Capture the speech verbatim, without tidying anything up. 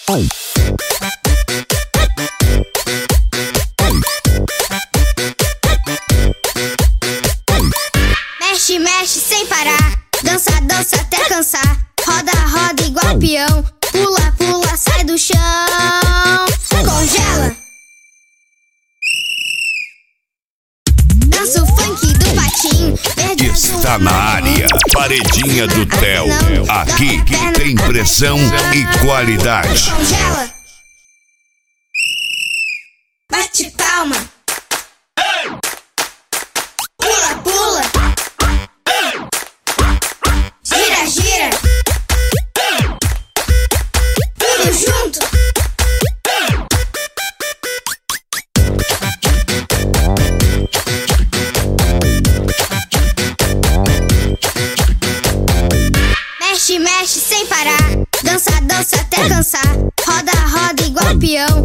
Mexe, mexe sem parar, dança, dança até cansar. Roda, roda igual peão, pula, pula, sai do chão. Congela. Dança o funk do patinho, verde, Está azul, na área, Paredinha do Theo. Aqui tem pressão e qualidade. Congela. Bate palma. Pula, pula. Gira, gira. Tudo junto. Mexe, mexe sem parar, dança, dança até cansar. Roda, roda igual peão,